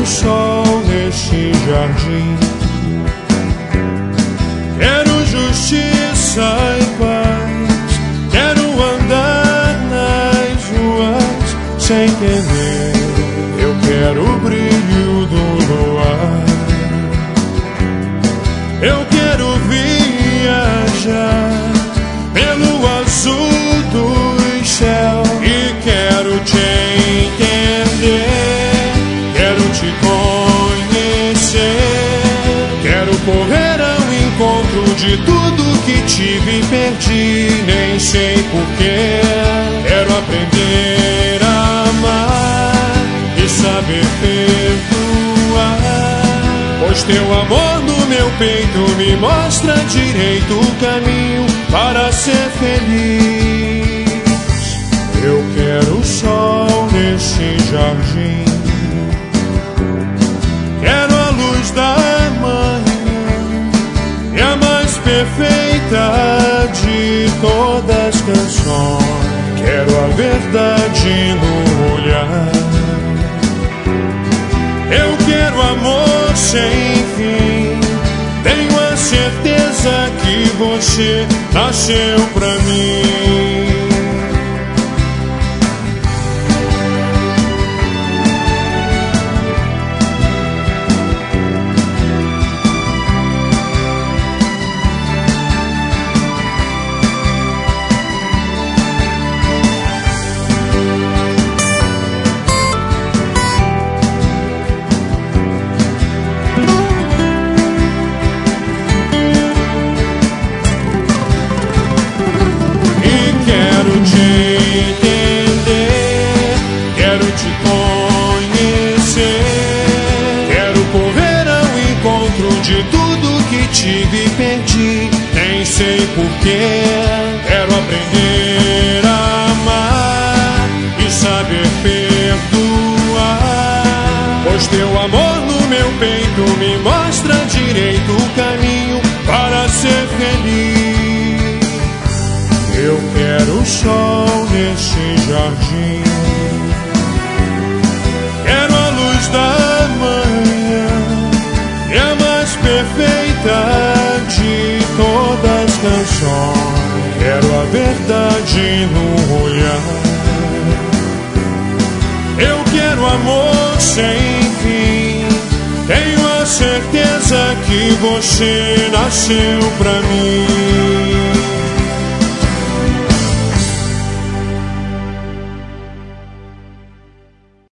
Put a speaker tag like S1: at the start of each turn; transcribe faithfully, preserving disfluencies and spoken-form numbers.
S1: o sol neste jardim. Quero justiça e paz, quero andar nas ruas sem temer. Eu quero o brilho do luar. Eu quero viajar pelo azul dos céus e quero te entender, quero te conhecer, quero correr ao encontro de tudo que tive e perdi, nem sei porquê. Quero aprender a amar e saber perdoar, pois teu amor no meu peito me mostra direito o caminho para ser feliz. Eu quero o sol nesse jardim, quero a luz da manhã e a mais perfeita de todas as canções. Quero a verdade no olhar. Eu quero amor sem fim. Tenho a certeza que você nasceu pra mim. De tudo que tive e perdi, nem sei porquê. Quero aprender a amar e saber perdoar, pois teu amor no meu peito me mostra direito o caminho para ser feliz. Eu quero o sol nesse jardim, quero a luz da manhã e a mais perfeita de todas as canções. Quero a verdade no olhar. Eu quero amor sem fim. Tenho a certeza que você nasceu pra mim.